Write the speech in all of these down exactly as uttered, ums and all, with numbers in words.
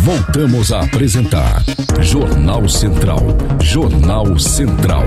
Voltamos a apresentar Jornal Central. Jornal Central.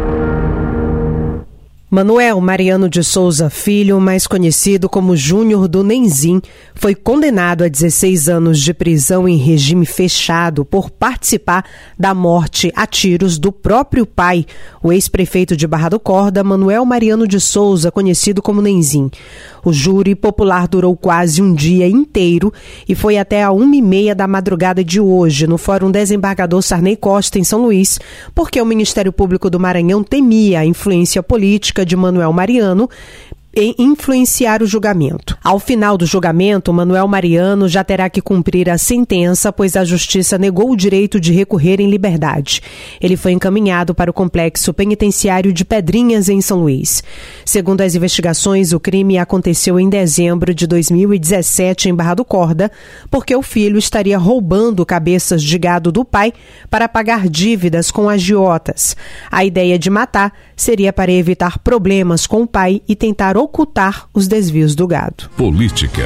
Manuel Mariano de Souza Filho, mais conhecido como Júnior do Nenzim, foi condenado a dezesseis anos de prisão em regime fechado por participar da morte a tiros do próprio pai, o ex-prefeito de Barra do Corda, Manuel Mariano de Souza, conhecido como Nenzim. O júri popular durou quase um dia inteiro e foi até a uma e meia da madrugada de hoje, no Fórum Desembargador Sarney Costa, em São Luís, porque o Ministério Público do Maranhão temia a influência política de Manuel Mariano em influenciar o julgamento. Ao final do julgamento, Manuel Mariano já terá que cumprir a sentença, pois a Justiça negou o direito de recorrer em liberdade. Ele foi encaminhado para o complexo penitenciário de Pedrinhas, em São Luís. Segundo as investigações, o crime aconteceu em dezembro de dois mil e dezessete em Barra do Corda, porque o filho estaria roubando cabeças de gado do pai para pagar dívidas com agiotas. A ideia de matar seria para evitar problemas com o pai e tentar ocultar os desvios do gado. Política.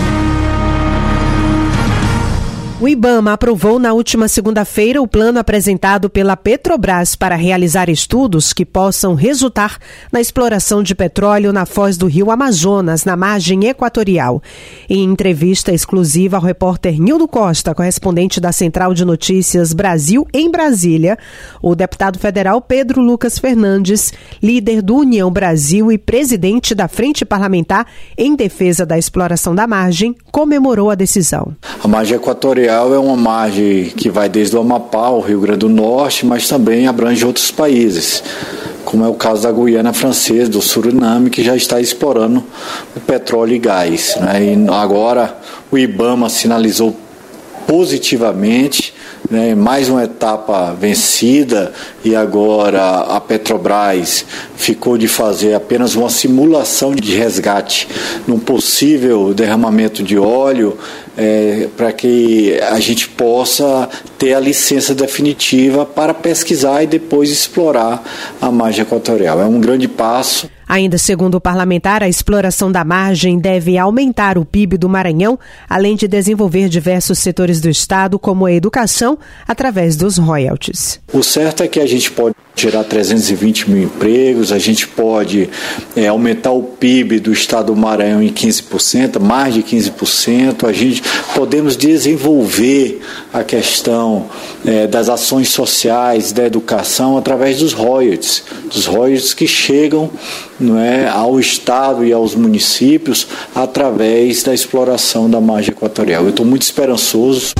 O IBAMA aprovou na última segunda-feira o plano apresentado pela Petrobras para realizar estudos que possam resultar na exploração de petróleo na foz do rio Amazonas, na margem equatorial. Em entrevista exclusiva ao repórter Nildo Costa, correspondente da Central de Notícias Brasil em Brasília, o deputado federal Pedro Lucas Fernandes, líder do União Brasil e presidente da Frente Parlamentar em defesa da exploração da margem, comemorou a decisão. A margem equatorial é uma margem que vai desde o Amapá ao Rio Grande do Norte, mas também abrange outros países, como é o caso da Guiana Francesa, do Suriname, que já está explorando o petróleo e gás, né? E agora o IBAMA sinalizou positivamente, né, mais uma etapa vencida, e agora a Petrobras ficou de fazer apenas uma simulação de resgate num possível derramamento de óleo, é, para que a gente possa ter a licença definitiva para pesquisar e depois explorar a margem equatorial. É um grande passo. Ainda segundo o parlamentar, a exploração da margem deve aumentar o P I B do Maranhão, além de desenvolver diversos setores do estado, como a educação, através dos royalties. O certo é que a gente pode gerar trezentos e vinte mil empregos, a gente pode é, aumentar o P I B do estado do Maranhão em quinze por cento, mais de quinze por cento, a gente podemos desenvolver a questão é, das ações sociais, da educação, através dos royalties, dos royalties que chegam, não é, ao estado e aos municípios através da exploração da margem equatorial. Eu estou muito esperançoso.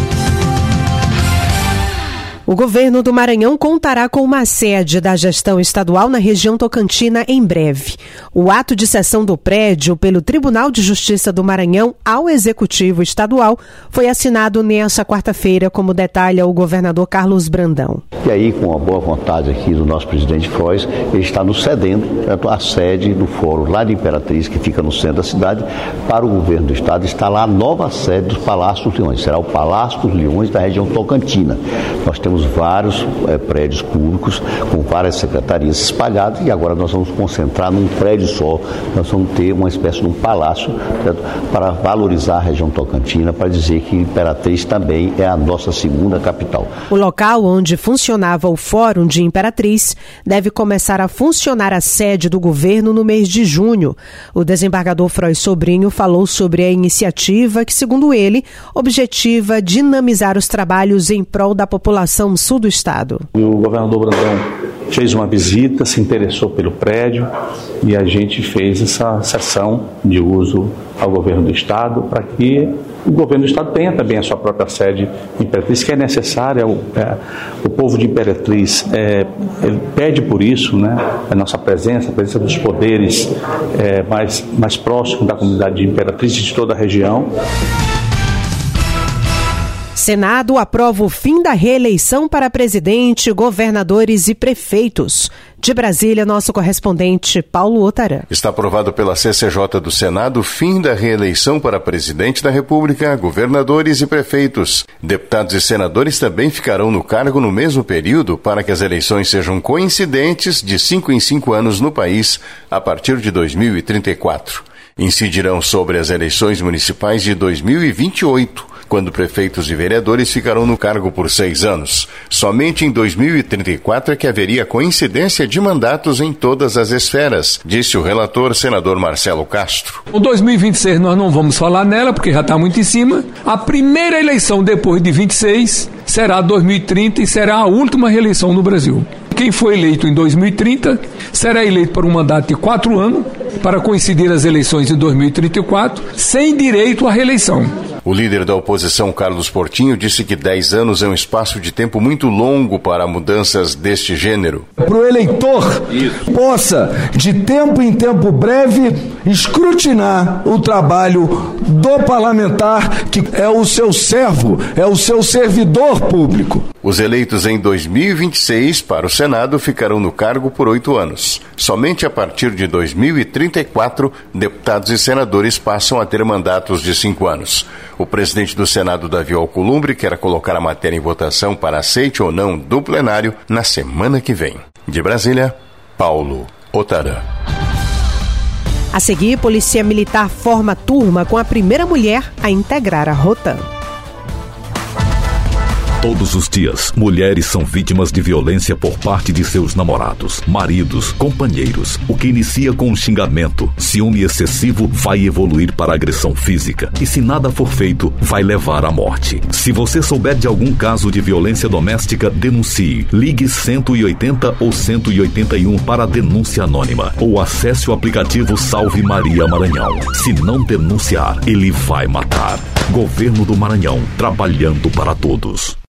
O governo do Maranhão contará com uma sede da gestão estadual na região tocantina em breve. O ato de cessão do prédio pelo Tribunal de Justiça do Maranhão ao Executivo Estadual foi assinado nesta quarta-feira, como detalha o governador Carlos Brandão. E aí, com a boa vontade aqui do nosso presidente Frois, ele está nos cedendo a sede do fórum lá de Imperatriz, que fica no centro da cidade, para o governo do estado instalar a nova sede dos Palácios dos Leões. Será o Palácio dos Leões da região tocantina. Nós temos vários é, prédios públicos com várias secretarias espalhadas e agora nós vamos concentrar num prédio só. Nós vamos ter uma espécie de um palácio, certo? Para valorizar a região tocantina, para dizer que Imperatriz também é a nossa segunda capital. O local onde funcionava o Fórum de Imperatriz deve começar a funcionar a sede do governo no mês de junho. O desembargador Frois Sobrinho falou sobre a iniciativa que, segundo ele, objetiva dinamizar os trabalhos em prol da população sul do estado. O governador Brandão fez uma visita, se interessou pelo prédio e a gente fez essa cessão de uso ao governo do estado para que o governo do estado tenha também a sua própria sede em Imperatriz, que é necessária. O, é, o povo de Imperatriz é, ele pede por isso, né, a nossa presença, a presença dos poderes é, mais, mais próximos da comunidade de Imperatriz e de toda a região. Senado aprova o fim da reeleição para presidente, governadores e prefeitos. De Brasília, nosso correspondente Paulo Otaran. Está aprovado pela C C J do Senado o fim da reeleição para presidente da República, governadores e prefeitos. Deputados e senadores também ficarão no cargo no mesmo período para que as eleições sejam coincidentes de cinco em cinco anos no país a partir de dois mil e trinta e quatro. Incidirão sobre as eleições municipais de dois mil e vinte e oito, quando prefeitos e vereadores ficarão no cargo por seis anos. Somente em dois mil e trinta e quatro é que haveria coincidência de mandatos em todas as esferas, disse o relator senador Marcelo Castro. O dois mil e vinte e seis nós não vamos falar nela, porque já está muito em cima. A primeira eleição depois de vinte e seis será dois mil e trinta e será a última reeleição no Brasil. Quem foi eleito em dois mil e trinta será eleito por um mandato de quatro anos, para coincidir as eleições de dois mil e trinta e quatro, sem direito à reeleição. O líder da oposição, Carlos Portinho, disse que dez anos é um espaço de tempo muito longo para mudanças deste gênero. Para o eleitor Isso. possa, de tempo em tempo breve, escrutinar o trabalho do parlamentar, que é o seu servo, é o seu servidor público. Os eleitos em dois mil e vinte e seis para o Senado ficarão no cargo por oito anos. Somente a partir de dois mil e trinta e quatro, deputados e senadores passam a ter mandatos de cinco anos. O presidente do Senado, Davi Alcolumbre, quer colocar a matéria em votação para aceite ou não do plenário na semana que vem. De Brasília, Paulo Otarã. A seguir, Polícia Militar forma turma com a primeira mulher a integrar a Rotan. Todos os dias, mulheres são vítimas de violência por parte de seus namorados, maridos, companheiros. O que inicia com um xingamento, ciúme excessivo, vai evoluir para agressão física. E se nada for feito, vai levar à morte. Se você souber de algum caso de violência doméstica, denuncie. Ligue cento e oitenta ou cento e oitenta e um para denúncia anônima. Ou acesse o aplicativo Salve Maria Maranhão. Se não denunciar, ele vai matar. Governo do Maranhão, trabalhando para todos.